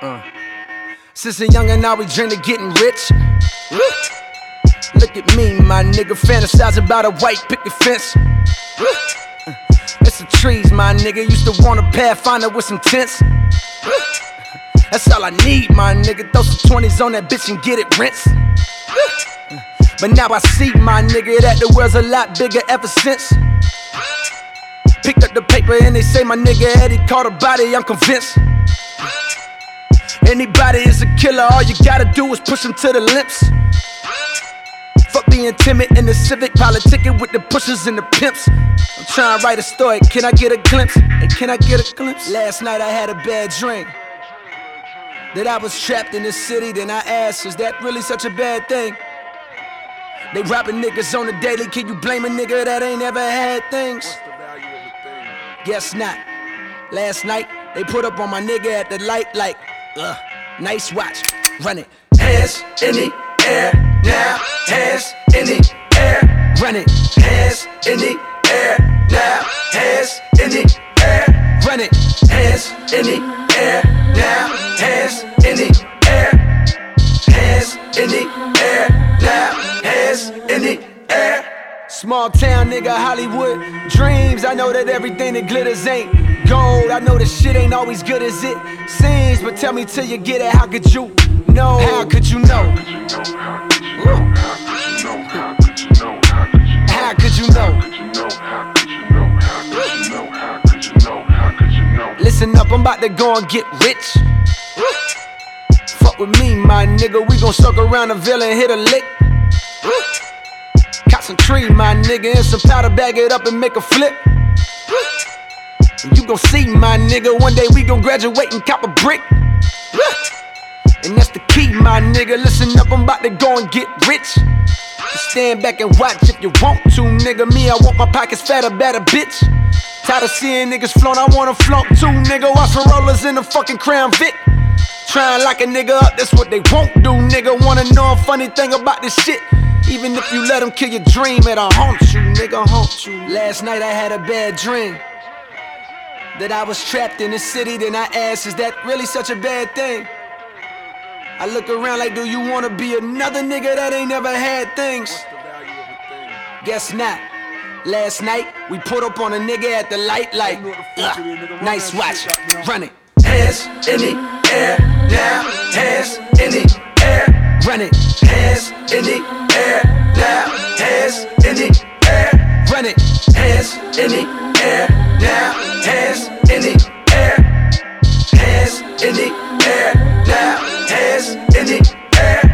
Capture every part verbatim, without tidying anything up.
Uh. Since a youngin', now we dream of getting rich. Woo. Look at me, my nigga, fantasize about a white picket fence. Woo. Uh. It's the trees, my nigga. Used to want a Pathfinder with some tents. Woo. That's all I need, my nigga. Throw some twenties on that bitch and get it rinsed. Woo. Uh. But now I see, my nigga, that the world's a lot bigger ever since. Picked up the paper and they say my nigga Eddie caught a body, I'm convinced. Anybody is a killer, all you gotta do is push them to the lips. Fuck being timid in the civic, politicking with the pushers and the pimps. I'm trying to write a story, can I get a glimpse? Hey, can I get a glimpse? Last night I had a bad dream that I was trapped in the city, then I asked, is that really such a bad thing? They robbing niggas on the daily, can you blame a nigga that ain't ever had things? Guess not. Last night, they put up on my nigga at the light like, ugh, nice watch, run it. Hands in the air now, hands in the air, run it. Hands in the air now, hands in the air, run it. Hands in the air now, hands in the air, hands in the air now, hands in the air. Small town nigga, Hollywood dreams. I know that everything that glitters ain't gold. I know this shit ain't always good as it seems. But tell me till you get it, how could you know? How could you know? How could you know? Listen up, I'm about to go and get rich. Fuck with me, my nigga. We gon' circle around the villa and hit a lick. Cop some tree, my nigga, and some powder, bag it up and make a flip. And you gon' see, my nigga, one day we gon' graduate and cop a brick. And that's the key, my nigga. Listen up, I'm about to go and get rich. Just stand back and watch if you want to, nigga. Me, I want my pockets fatter, better, bitch. Tired of seeing niggas flaunt, I wanna flaunt too, nigga. Watch for rollers in the fucking Crown Vic. Tryin' lock a nigga up, that's what they won't do, nigga. Wanna know a funny thing about this shit? Even if you let them kill your dream, it'll haunt you, nigga, haunt you. Last night I had a bad dream that I was trapped in the city, then I asked, is that really such a bad thing? I look around like, do you wanna be another nigga that ain't never had things? Guess not. Last night, we put up on a nigga at the light like, ugh, nice watch, run it. Hands in the air now, hands in the air, run it. Hands in the air now, hands in the air, run it. Hands in the air now, hands in the air, hands in the air now, hands in the air.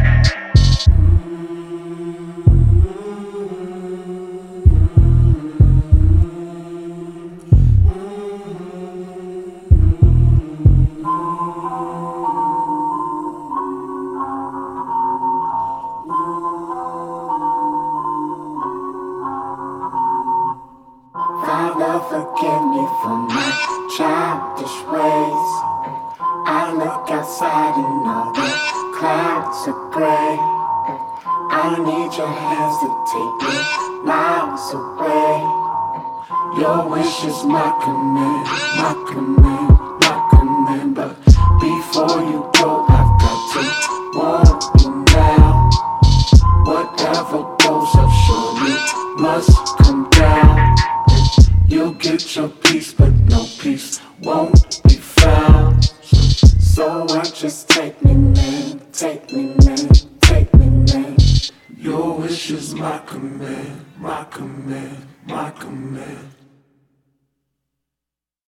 Father, forgive me for my childish ways. I look outside and all the clouds are gray. I need your hands to take me miles away. Your wish is my command, my command, my command. But before you go, I've got to warn you now. Whatever goes up surely must come down. You'll get your peace, but no peace won't be found. So I just take me, man, take me, man, take me, man. Your wish is my command, my command, my command.